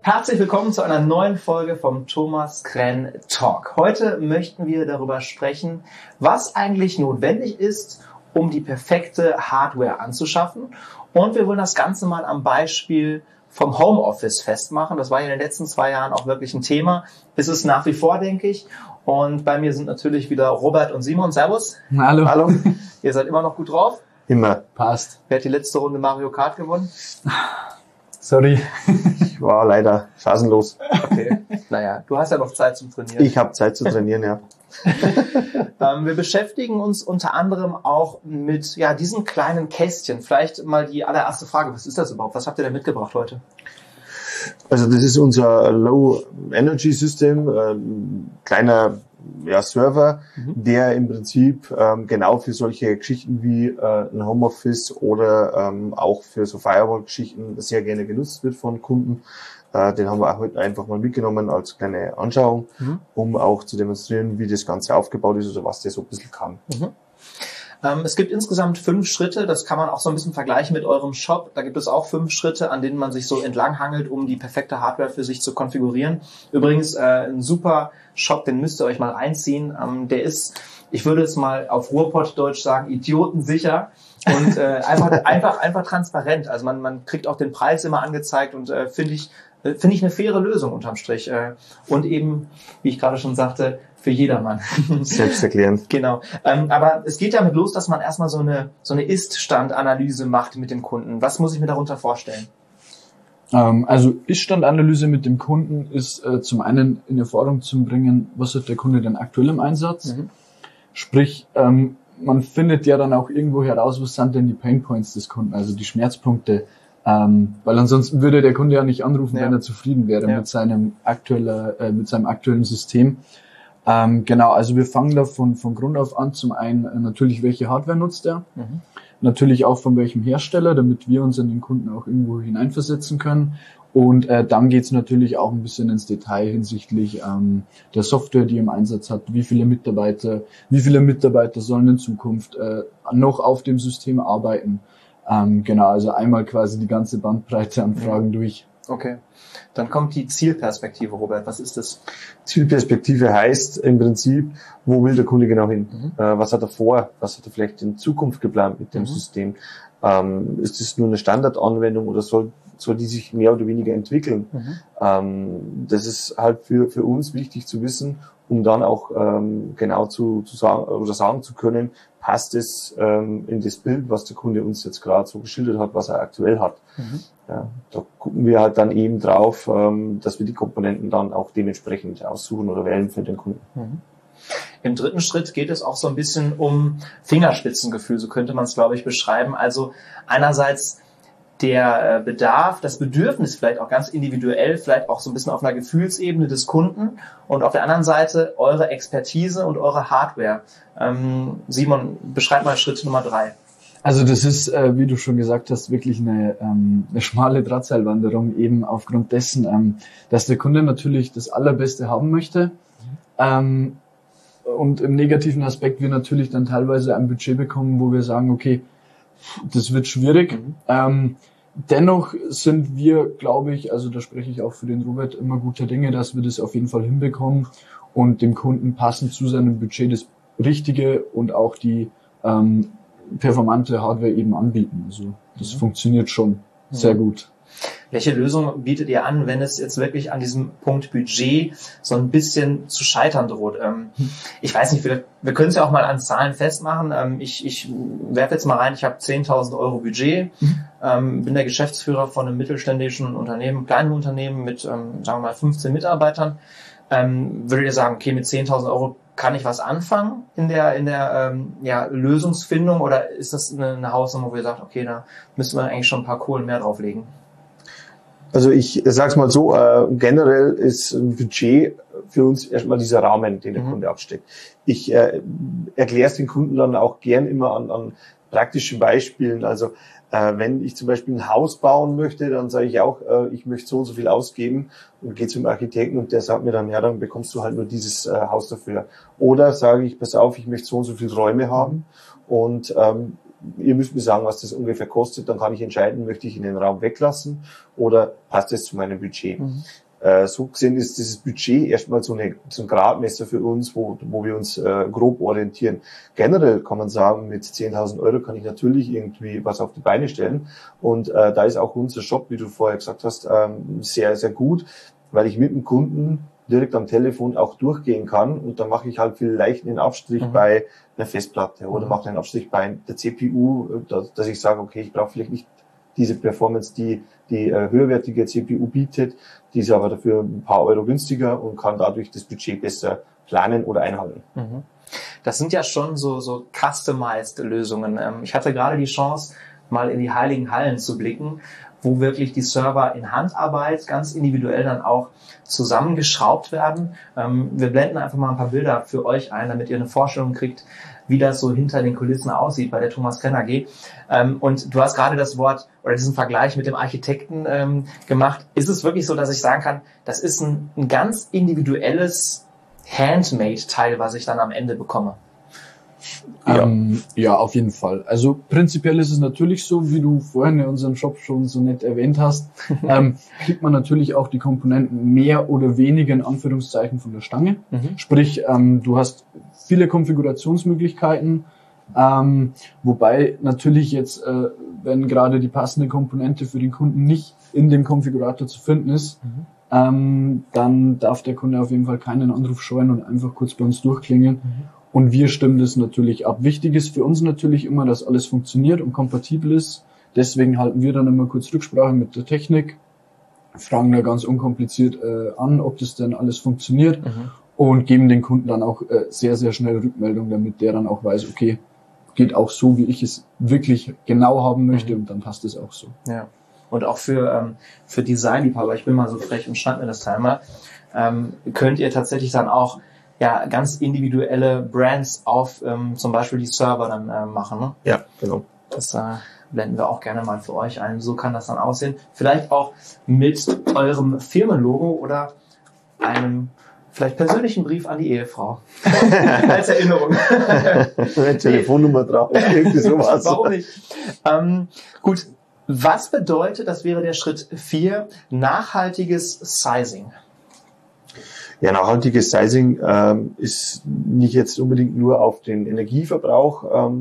Herzlich willkommen zu einer neuen Folge vom Thomas Krenn Talk. Heute möchten wir darüber sprechen, was eigentlich notwendig ist, um die perfekte Hardware anzuschaffen. Und wir wollen das Ganze mal am Beispiel vom Homeoffice festmachen. Das war ja in den letzten 2 Jahren auch wirklich ein Thema. Ist es nach wie vor, denke ich. Und bei mir sind natürlich wieder Robert und Simon. Servus. Hallo. Hallo. Ihr seid immer noch gut drauf? Immer. Passt. Wer hat die letzte Runde Mario Kart gewonnen? Sorry. Ich war leider chancenlos. Okay. Naja, du hast ja noch Zeit zum Trainieren. Ich habe Zeit zu trainieren, ja. Wir beschäftigen uns unter anderem auch mit diesen kleinen Kästchen. Vielleicht mal die allererste Frage. Was ist das überhaupt? Was habt ihr denn mitgebracht heute? Also das ist unser Low-Energy-System, kleiner Server, der im Prinzip genau für solche Geschichten wie ein Homeoffice oder auch für so Firewall-Geschichten sehr gerne genutzt wird von Kunden. Den haben wir auch heute einfach mal mitgenommen als kleine Anschauung, um auch zu demonstrieren, wie das Ganze aufgebaut ist oder was der so ein bisschen kann. Es gibt insgesamt 5 Schritte, das kann man auch so ein bisschen vergleichen mit eurem Shop. Da gibt es auch 5 Schritte, an denen man sich so entlanghangelt, um die perfekte Hardware für sich zu konfigurieren. Übrigens ein super Shop, den müsst ihr euch mal reinziehen. Der ist, ich würde es mal auf Ruhrpottdeutsch sagen, idiotensicher und einfach transparent. Also man kriegt auch den Preis immer angezeigt und finde ich eine faire Lösung unterm Strich. Und eben, wie ich gerade schon sagte, für jedermann. Selbsterklärend. Genau. Aber es geht damit los, dass man erstmal so eine Ist-Stand-Analyse macht mit dem Kunden. Was muss ich mir darunter vorstellen? Also Ist-Stand-Analyse mit dem Kunden ist zum einen in Erfahrung zu bringen, was hat der Kunde denn aktuell im Einsatz? Sprich, man findet ja dann auch irgendwo heraus, was sind denn die Painpoints des Kunden, also die Schmerzpunkte. Weil ansonsten würde der Kunde ja nicht anrufen, wenn er zufrieden wäre mit seinem aktuellen System. Genau, also wir fangen da von Grund auf an. Zum einen natürlich, welche Hardware nutzt er? Natürlich auch von welchem Hersteller, damit wir uns in den Kunden auch irgendwo hineinversetzen können. Und dann geht's natürlich auch ein bisschen ins Detail hinsichtlich der Software, die im Einsatz hat. Wie viele Mitarbeiter sollen in Zukunft noch auf dem System arbeiten? Genau, also einmal quasi die ganze Bandbreite an Fragen durch. Okay. Dann kommt die Zielperspektive, Robert. Was ist das? Zielperspektive heißt im Prinzip, wo will der Kunde genau hin? Was hat er vor? Was hat er vielleicht in Zukunft geplant mit dem System? Ist es nur eine Standardanwendung oder soll die sich mehr oder weniger entwickeln? Das ist halt für uns wichtig zu wissen, um dann auch genau zu sagen oder sagen zu können, passt es in das Bild, was der Kunde uns jetzt gerade so geschildert hat, was er aktuell hat. Ja, da gucken wir halt dann eben drauf, dass wir die Komponenten dann auch dementsprechend aussuchen oder wählen für den Kunden. Im dritten Schritt geht es auch so ein bisschen um Fingerspitzengefühl, so könnte man es, glaube ich, beschreiben. Also einerseits der Bedarf, das Bedürfnis vielleicht auch ganz individuell, vielleicht auch so ein bisschen auf einer Gefühlsebene des Kunden und auf der anderen Seite eure Expertise und eure Hardware. Simon, beschreib mal Schritt Nummer 3. Also das ist, wie du schon gesagt hast, wirklich eine schmale Drahtseilwanderung, eben aufgrund dessen, dass der Kunde natürlich das Allerbeste haben möchte. Und im negativen Aspekt wir natürlich dann teilweise ein Budget bekommen, wo wir sagen, okay, das wird schwierig. Dennoch sind wir, glaube ich, also da spreche ich auch für den Robert, immer guter Dinge, dass wir das auf jeden Fall hinbekommen und dem Kunden passend zu seinem Budget das Richtige und auch die performante Hardware eben anbieten. Also das funktioniert schon sehr gut. Welche Lösung bietet ihr an, wenn es jetzt wirklich an diesem Punkt Budget so ein bisschen zu scheitern droht? Ich weiß nicht, wir können es ja auch mal an Zahlen festmachen. Ich werfe jetzt mal rein, ich habe 10.000 Euro Budget, bin der Geschäftsführer von einem mittelständischen Unternehmen, kleinen Unternehmen mit, sagen wir mal, 15 Mitarbeitern. Würdet ihr sagen, okay, mit 10.000 Euro kann ich was anfangen in der Lösungsfindung, oder ist das eine Hausnummer, wo ihr sagt, okay, da müssen wir eigentlich schon ein paar Kohlen mehr drauflegen? Also ich sag's mal so, generell ist ein Budget für uns erstmal dieser Rahmen, den der Kunde absteckt. Ich erkläre es den Kunden dann auch gern immer an praktischen Beispielen. Also wenn ich zum Beispiel ein Haus bauen möchte, dann sage ich auch, ich möchte so und so viel ausgeben und gehe zum Architekten und der sagt mir dann, ja, dann bekommst du halt nur dieses Haus dafür. Oder sage ich, pass auf, ich möchte so und so viele Räume haben und ihr müsst mir sagen, was das ungefähr kostet, dann kann ich entscheiden, möchte ich in den Raum weglassen oder passt es zu meinem Budget. So gesehen ist dieses Budget erstmal so ein Gradmesser für uns, wo wir uns grob orientieren. Generell kann man sagen, mit 10.000 Euro kann ich natürlich irgendwie was auf die Beine stellen. Und da ist auch unser Shop, wie du vorher gesagt hast, sehr, sehr gut, weil ich mit dem Kunden direkt am Telefon auch durchgehen kann. Und dann mache ich halt vielleicht einen Abstrich bei einer Festplatte oder mache einen Abstrich bei der CPU, dass ich sage, okay, ich brauche vielleicht nicht diese Performance, die höherwertige CPU bietet, die ist aber dafür ein paar Euro günstiger und kann dadurch das Budget besser planen oder einhalten. Das sind ja schon so customized Lösungen. Ich hatte gerade die Chance, mal in die heiligen Hallen zu blicken, wo wirklich die Server in Handarbeit ganz individuell dann auch zusammengeschraubt werden. Wir blenden einfach mal ein paar Bilder für euch ein, damit ihr eine Vorstellung kriegt, wie das so hinter den Kulissen aussieht bei der Thomas Krenn AG. Und du hast gerade das Wort oder diesen Vergleich mit dem Architekten gemacht. Ist es wirklich so, dass ich sagen kann, das ist ein ganz individuelles Handmade-Teil, was ich dann am Ende bekomme? Ja, auf jeden Fall. Also prinzipiell ist es natürlich so, wie du vorhin in unserem Shop schon so nett erwähnt hast, kriegt man natürlich auch die Komponenten mehr oder weniger in Anführungszeichen von der Stange. Sprich, du hast viele Konfigurationsmöglichkeiten, wobei natürlich jetzt, wenn gerade die passende Komponente für den Kunden nicht in dem Konfigurator zu finden ist, dann darf der Kunde auf jeden Fall keinen Anruf scheuen und einfach kurz bei uns durchklingeln. Und wir stimmen das natürlich ab. Wichtig ist für uns natürlich immer, dass alles funktioniert und kompatibel ist. Deswegen halten wir dann immer kurz Rücksprache mit der Technik, fragen da ganz unkompliziert an, ob das denn alles funktioniert und geben den Kunden dann auch sehr, sehr schnell Rückmeldung, damit der dann auch weiß, okay, geht auch so, wie ich es wirklich genau haben möchte und dann passt es auch so. Ja. Und auch für Designliebhaber, ich bin mal so frech und schnapp mir das Teil mal, könnt ihr tatsächlich dann auch ganz individuelle Brands auf zum Beispiel die Server dann machen. Ne? Ja, genau. Das blenden wir auch gerne mal für euch ein. So kann das dann aussehen. Vielleicht auch mit eurem Firmenlogo oder einem vielleicht persönlichen Brief an die Ehefrau. Als Erinnerung. Eine Telefonnummer drauf. Irgendwie sowas. Warum nicht? Gut. Was bedeutet, das wäre der Schritt 4, nachhaltiges Sizing? Ja, nachhaltiges Sizing ist nicht jetzt unbedingt nur auf den Energieverbrauch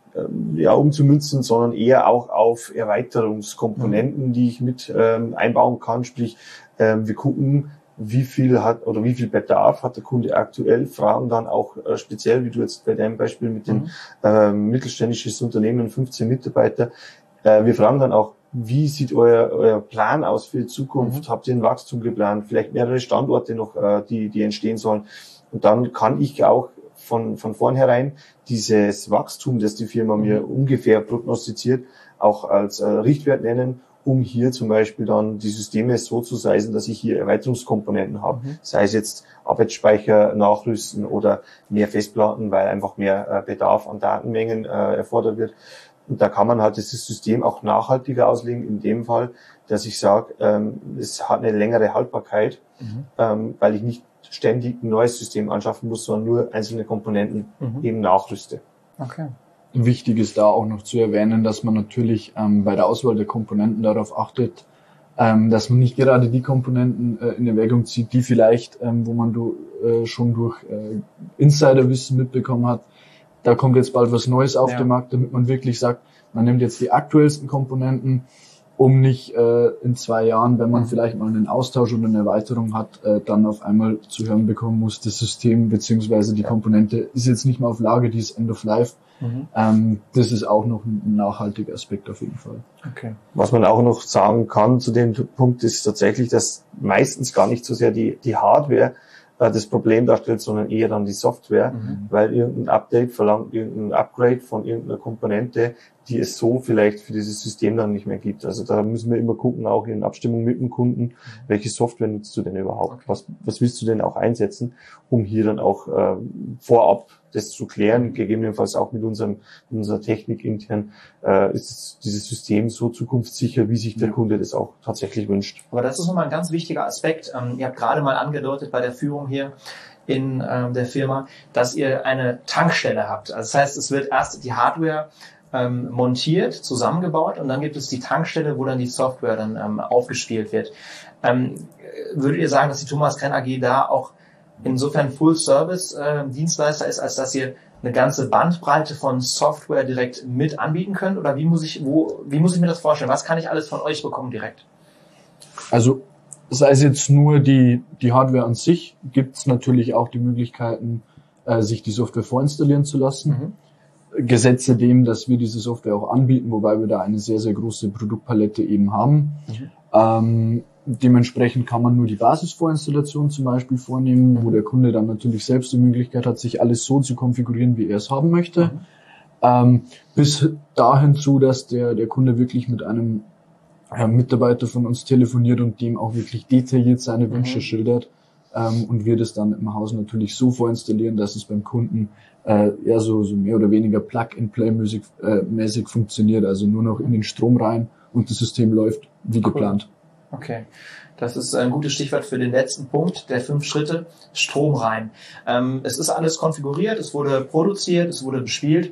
umzumünzen, sondern eher auch auf Erweiterungskomponenten, die ich mit einbauen kann. Sprich, wir gucken, wie viel Bedarf hat der Kunde aktuell, fragen dann auch speziell, wie du jetzt bei deinem Beispiel mit dem mittelständisches Unternehmen, 15 Mitarbeiter, wir fragen dann auch, wie sieht euer Plan aus für die Zukunft? Habt ihr ein Wachstum geplant? Vielleicht mehrere Standorte noch, die entstehen sollen? Und dann kann ich auch von vornherein dieses Wachstum, das die Firma mir ungefähr prognostiziert, auch als Richtwert nennen, um hier zum Beispiel dann die Systeme so zu sizen, dass ich hier Erweiterungskomponenten habe. Sei es jetzt Arbeitsspeicher nachrüsten oder mehr Festplatten, weil einfach mehr Bedarf an Datenmengen erfordert wird. Und da kann man halt dieses System auch nachhaltiger auslegen, in dem Fall, dass ich sage, es hat eine längere Haltbarkeit, weil ich nicht ständig ein neues System anschaffen muss, sondern nur einzelne Komponenten eben nachrüste. Okay. Wichtig ist da auch noch zu erwähnen, dass man natürlich bei der Auswahl der Komponenten darauf achtet, dass man nicht gerade die Komponenten in Erwägung zieht, die vielleicht, wo man schon durch Insiderwissen mitbekommen hat, da kommt jetzt bald was Neues auf den Markt, damit man wirklich sagt, man nimmt jetzt die aktuellsten Komponenten, um nicht in 2 Jahren, wenn man vielleicht mal einen Austausch oder eine Erweiterung hat, dann auf einmal zu hören bekommen muss, das System bzw. die Komponente ist jetzt nicht mehr auf Lager, die ist End of Life. Das ist auch noch ein nachhaltiger Aspekt auf jeden Fall. Okay. Was man auch noch sagen kann zu dem Punkt ist tatsächlich, dass meistens gar nicht so sehr die Hardware das Problem darstellt, sondern eher dann die Software, weil irgendein Update verlangt irgendein Upgrade von irgendeiner Komponente, die es so vielleicht für dieses System dann nicht mehr gibt. Also da müssen wir immer gucken, auch in Abstimmung mit dem Kunden, welche Software nutzt du denn überhaupt? Okay. Was willst du denn auch einsetzen, um hier dann auch vorab das zu klären, gegebenenfalls auch mit unserer Technik intern, ist dieses System so zukunftssicher, wie sich der Kunde das auch tatsächlich wünscht. Aber das ist nochmal ein ganz wichtiger Aspekt. Ihr habt gerade mal angedeutet bei der Führung hier in der Firma, dass ihr eine Tankstelle habt. Also das heißt, es wird erst die Hardware montiert, zusammengebaut und dann gibt es die Tankstelle, wo dann die Software dann aufgespielt wird. Würdet ihr sagen, dass die Thomas Krenn AG da auch insofern Full-Service-Dienstleister ist, als dass ihr eine ganze Bandbreite von Software direkt mit anbieten könnt? Oder wie muss ich mir das vorstellen? Was kann ich alles von euch bekommen direkt? Also sei es jetzt nur die Hardware an sich, gibt es natürlich auch die Möglichkeiten, sich die Software vorinstallieren zu lassen. Gesetze dem, dass wir diese Software auch anbieten, wobei wir da eine sehr, sehr große Produktpalette eben haben. Dementsprechend kann man nur die Basisvorinstallation zum Beispiel vornehmen, wo der Kunde dann natürlich selbst die Möglichkeit hat, sich alles so zu konfigurieren, wie er es haben möchte. Bis dahin zu, dass der Kunde wirklich mit einem Mitarbeiter von uns telefoniert und dem auch wirklich detailliert seine Wünsche schildert. Und wir das dann im Haus natürlich so vorinstallieren, dass es beim Kunden eher so mehr oder weniger Plug-and-Play-mäßig funktioniert, also nur noch in den Strom rein und das System läuft wie geplant. Okay, das ist ein gutes Stichwort für den letzten Punkt der 5 Schritte, Strom rein. Es ist alles konfiguriert, es wurde produziert, es wurde bespielt.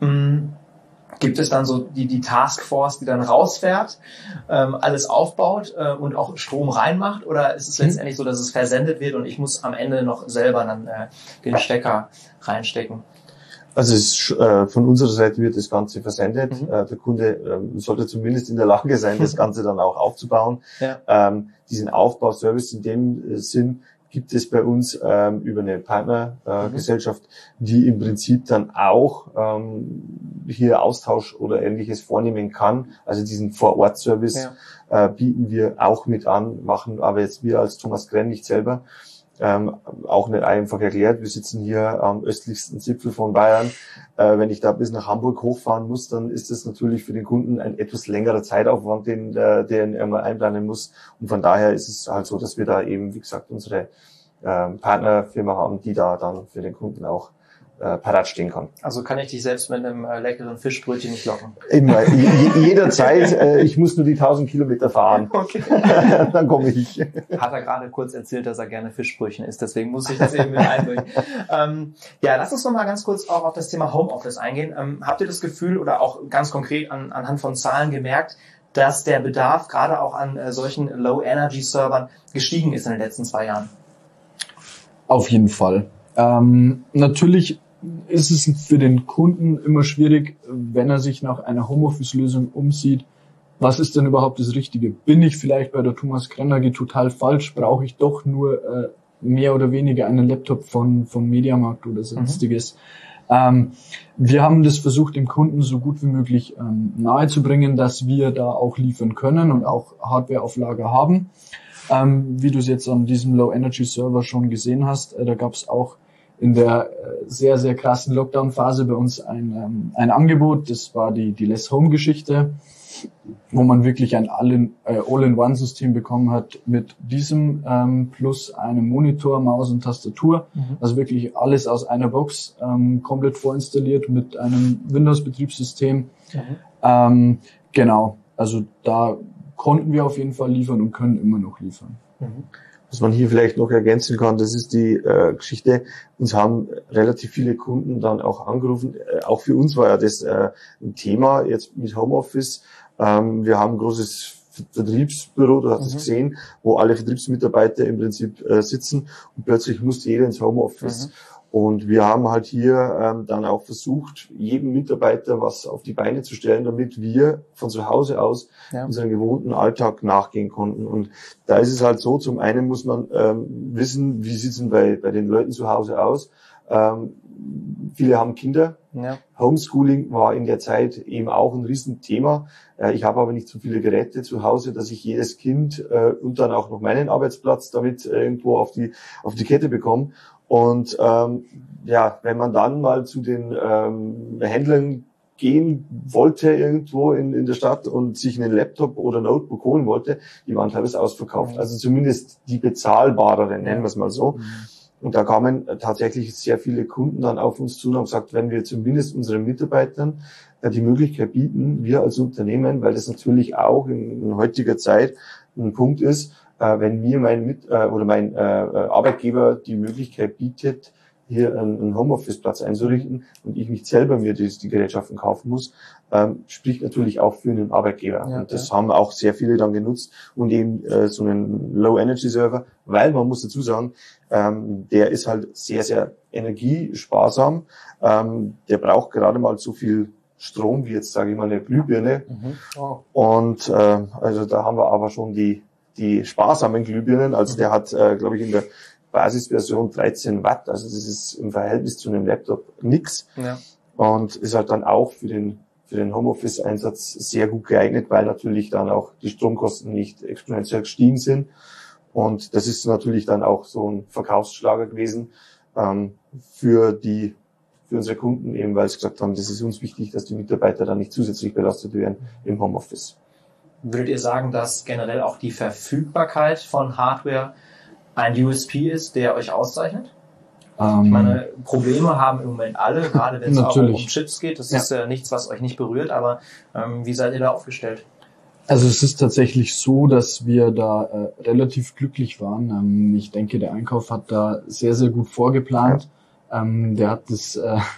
Gibt es dann so die Taskforce, die dann rausfährt, alles aufbaut und auch Strom reinmacht? Oder ist es letztendlich so, dass es versendet wird und ich muss am Ende noch selber dann den Stecker reinstecken? Also von unserer Seite wird das Ganze versendet. Der Kunde sollte zumindest in der Lage sein, das Ganze dann auch aufzubauen. Ja. Diesen Aufbauservice in dem Sinn gibt es bei uns über eine Partnergesellschaft, die im Prinzip dann auch hier Austausch oder Ähnliches vornehmen kann. Also diesen Vor-Ort-Service bieten wir auch mit an, machen aber jetzt wir als Thomas Krenn nicht selber. Auch nicht einfach erklärt. Wir sitzen hier am östlichsten Zipfel von Bayern. Wenn ich da bis nach Hamburg hochfahren muss, dann ist das natürlich für den Kunden ein etwas längerer Zeitaufwand, den er mal einplanen muss. Und von daher ist es halt so, dass wir da eben, wie gesagt, unsere Partnerfirma haben, die da dann für den Kunden auch parat stehen kann. Also kann ich dich selbst mit einem leckeren Fischbrötchen nicht locken? Immer, jederzeit. Ich muss nur die 1000 Kilometer fahren. Okay. Dann komme ich. Hat er gerade kurz erzählt, dass er gerne Fischbrötchen isst. Deswegen muss ich das eben mit einbringen. Ja, lass uns noch mal ganz kurz auch auf das Thema Homeoffice eingehen. Habt ihr das Gefühl oder auch ganz konkret anhand von Zahlen gemerkt, dass der Bedarf gerade auch an solchen Low-Energy-Servern gestiegen ist in den letzten 2 Jahren? Auf jeden Fall. Natürlich ist es für den Kunden immer schwierig, wenn er sich nach einer Homeoffice-Lösung umsieht. Was ist denn überhaupt das Richtige? Bin ich vielleicht bei der Thomas Krenn AG total falsch? Brauche ich doch nur mehr oder weniger einen Laptop von Mediamarkt oder sonstiges? Wir haben das versucht, dem Kunden so gut wie möglich nahezubringen, dass wir da auch liefern können und auch Hardware auf Lager haben. Wie du es jetzt an diesem Low-Energy-Server schon gesehen hast, da gab es auch in der sehr, sehr krassen Lockdown-Phase bei uns ein Angebot. Das war die Less Home-Geschichte, wo man wirklich ein All-in-One-System bekommen hat mit diesem plus einem Monitor, Maus und Tastatur. Also wirklich alles aus einer Box, komplett vorinstalliert mit einem Windows-Betriebssystem. Genau, also da konnten wir auf jeden Fall liefern und können immer noch liefern. Was man hier vielleicht noch ergänzen kann, das ist die Geschichte. Uns haben relativ viele Kunden dann auch angerufen. Auch für uns war ja das ein Thema jetzt mit Homeoffice. Wir haben ein großes Vertriebsbüro, du hast es gesehen, wo alle Vertriebsmitarbeiter im Prinzip sitzen und plötzlich musste jeder ins Homeoffice. Und wir haben halt hier dann auch versucht, jedem Mitarbeiter was auf die Beine zu stellen, damit wir von zu Hause aus unseren gewohnten Alltag nachgehen konnten. Und da ist es halt so, zum einen muss man wissen, wie sieht es denn bei den Leuten zu Hause aus. Viele haben Kinder. Ja. Homeschooling war in der Zeit eben auch ein Riesenthema. Ich habe aber nicht so viele Geräte zu Hause, dass ich jedes Kind und dann auch noch meinen Arbeitsplatz damit irgendwo auf die Kette bekomme. Und wenn man dann mal zu den Händlern gehen wollte irgendwo in der Stadt und sich einen Laptop oder Notebook holen wollte, die waren teilweise ausverkauft. Also zumindest die bezahlbareren, nennen wir es mal so. Und da kamen tatsächlich sehr viele Kunden dann auf uns zu und haben gesagt, wenn wir zumindest unseren Mitarbeitern die Möglichkeit bieten, wir als Unternehmen, weil das natürlich auch in heutiger Zeit ein Punkt ist, wenn mir mein Arbeitgeber die Möglichkeit bietet, hier einen Homeoffice-Platz einzurichten und ich nicht selber mir die Gerätschaften kaufen muss, spricht natürlich auch für einen Arbeitgeber. Ja, und das haben auch sehr viele dann genutzt und eben so einen Low-Energy-Server, weil man muss dazu sagen, der ist halt sehr, sehr energiesparsam. Der braucht gerade mal so viel Strom wie jetzt, sage ich mal, eine Glühbirne. Oh. Und also da haben wir aber schon die sparsamen Glühbirnen. Also der hat, glaube ich, in der Basisversion 13 Watt. Also das ist im Verhältnis zu einem Laptop nix. Ja. Und ist halt dann auch für den Homeoffice-Einsatz sehr gut geeignet, weil natürlich dann auch die Stromkosten nicht exponentiell gestiegen sind. Und das ist natürlich dann auch so ein Verkaufsschlager gewesen für unsere Kunden, eben weil sie gesagt haben, das ist uns wichtig, dass die Mitarbeiter dann nicht zusätzlich belastet werden im Homeoffice. Würdet ihr sagen, dass generell auch die Verfügbarkeit von Hardware ein USP ist, der euch auszeichnet? Ich meine, Probleme haben im Moment alle, gerade wenn es auch um Chips geht. Das ist ja nichts, was euch nicht berührt, aber wie seid ihr da aufgestellt? Also es ist tatsächlich so, dass wir da relativ glücklich waren. Ich denke, der Einkauf hat da sehr, sehr gut vorgeplant. Der hat das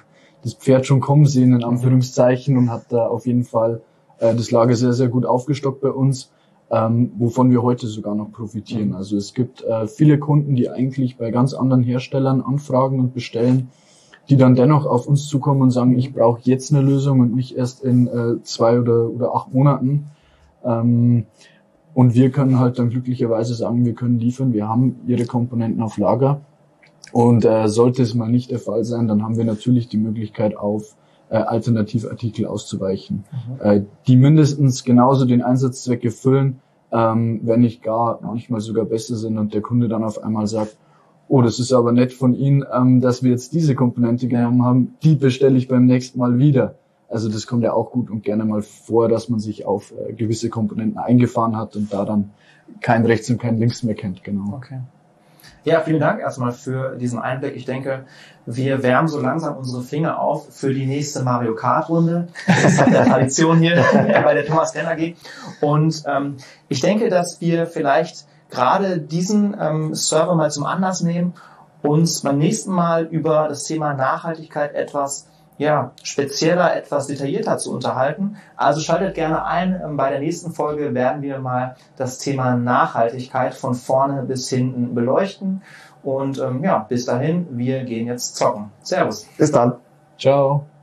Pferd schon kommen sehen, in Anführungszeichen, und hat da auf jeden Fall das Lager sehr, sehr gut aufgestockt bei uns, wovon wir heute sogar noch profitieren. Also es gibt viele Kunden, die eigentlich bei ganz anderen Herstellern anfragen und bestellen, die dann dennoch auf uns zukommen und sagen, ich brauche jetzt eine Lösung und nicht erst in 2 oder 8 Monaten. Und wir können halt dann glücklicherweise sagen, wir können liefern, wir haben ihre Komponenten auf Lager. Und sollte es mal nicht der Fall sein, dann haben wir natürlich die Möglichkeit, auf Alternativartikel auszuweichen, die mindestens genauso den Einsatzzweck erfüllen, wenn nicht gar manchmal sogar besser sind, und der Kunde dann auf einmal sagt, oh, das ist aber nett von Ihnen, dass wir jetzt diese Komponente genommen haben, die bestelle ich beim nächsten Mal wieder. Also das kommt ja auch gut und gerne mal vor, dass man sich auf gewisse Komponenten eingefahren hat und da dann kein Rechts und kein Links mehr kennt. Genau. Okay. Ja, vielen Dank erstmal für diesen Einblick. Ich denke, wir wärmen so langsam unsere Finger auf für die nächste Mario Kart Runde. Das ist eine Tradition hier bei der Thomas Renner AG. Und ich denke, dass wir vielleicht gerade diesen Server mal zum Anlass nehmen, uns beim nächsten Mal über das Thema Nachhaltigkeit etwas spezieller, etwas detaillierter zu unterhalten. Also schaltet gerne ein. Bei der nächsten Folge werden wir mal das Thema Nachhaltigkeit von vorne bis hinten beleuchten. Und bis dahin, wir gehen jetzt zocken. Servus. Bis dann. Ciao.